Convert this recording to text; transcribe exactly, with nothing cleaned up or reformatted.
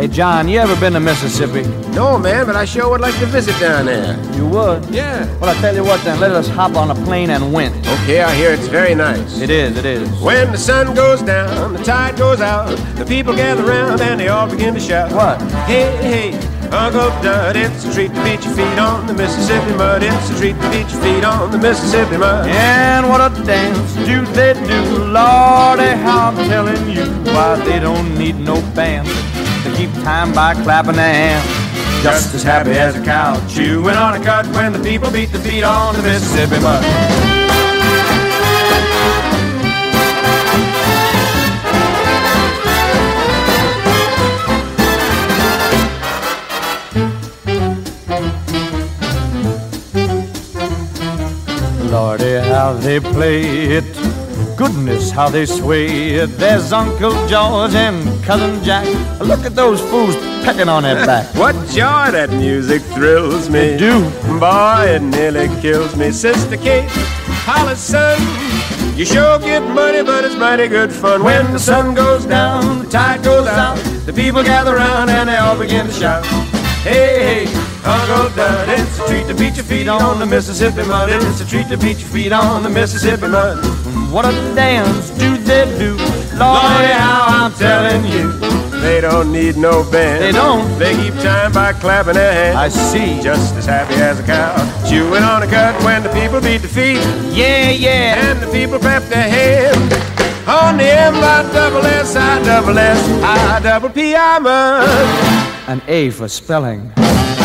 Hey, John, you ever been to Mississippi? No, man, but I sure would like to visit down there. You would? Yeah. Well, I tell you what, then, let us hop on a plane and win. Okay, I hear it's very nice. It is, it is. When the sun goes down, the tide goes out, the people gather round and they all begin to shout. What? Hey, hey, Uncle Dud, it's a treat to beat your feet on the Mississippi mud. It's a treat to beat your feet on the Mississippi mud. And what a dance do they do, Lordy, how I'm telling you, why they don't need no band to keep time by clapping their hands. Just as happy as a cow chewing on a cud when the people beat the feet on the Mississippi mud. Lordy, how they play it. Goodness, how they sway it. There's Uncle George and Cousin Jack. Look at those fools pecking on their back. What joy that music thrills me. They do. Boy, it nearly kills me. Sister Kate, Hollis, son, you sure get money, but it's mighty good fun. When the sun goes down, the tide goes out, the people gather round and they all begin to shout. Hey, hey, Uncle Dud, it's a treat to beat your feet on the Mississippi mud. It's a treat to beat your feet on the Mississippi mud. What a dance do they do, Lordy, how I'm telling you. They don't need no band. They don't. They keep time by clapping their hands. I see. Just as happy as a cow chewing on a cud when the people beat the feet. Yeah, yeah. And the people clap their hands. On the M I double S I double S I double P I mud. An A for spelling.